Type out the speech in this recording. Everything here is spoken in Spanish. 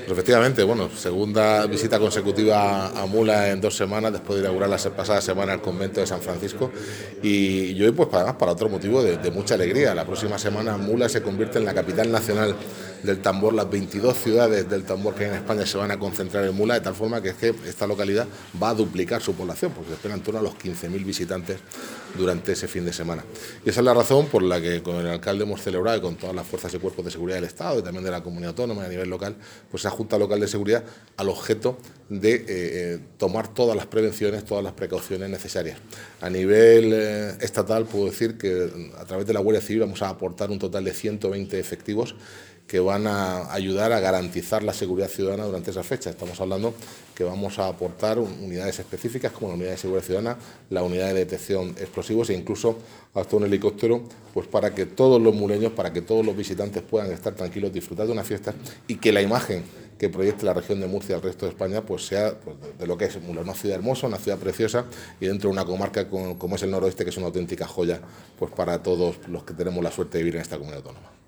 Pues efectivamente, bueno, segunda visita consecutiva a Mula en 2 semanas, después de inaugurar la pasada semana el convento de San Francisco. Y hoy, pues además, para otro motivo de mucha alegría. La próxima semana Mula se convierte en la capital nacional del tambor. Las 22 ciudades del tambor que hay en España se van a concentrar en Mula, de tal forma que esta localidad va a duplicar su población, porque se esperan en torno a los 15.000 visitantes durante ese fin de semana. Y esa es la razón por la que con el alcalde hemos celebrado, y con todas las fuerzas y cuerpos de seguridad del Estado y también de la comunidad autónoma a nivel local, pues esa Junta Local de Seguridad al objeto de tomar todas las prevenciones, todas las precauciones necesarias. A nivel estatal puedo decir que a través de la Guardia Civil vamos a aportar un total de 120 efectivos que van a ayudar a garantizar la seguridad ciudadana durante esa fecha. Estamos hablando que vamos a aportar unidades específicas como la unidad de seguridad ciudadana, la unidad de detección de explosivos e incluso hasta un helicóptero, pues para que todos los muleños, para que todos los visitantes puedan estar tranquilos, disfrutar de una fiesta y que la imagen que proyecte la región de Murcia al resto de España pues sea pues, de lo que es Mula, una ciudad hermosa, una ciudad preciosa y dentro de una comarca como es el noroeste, que es una auténtica joya pues para todos los que tenemos la suerte de vivir en esta comunidad autónoma.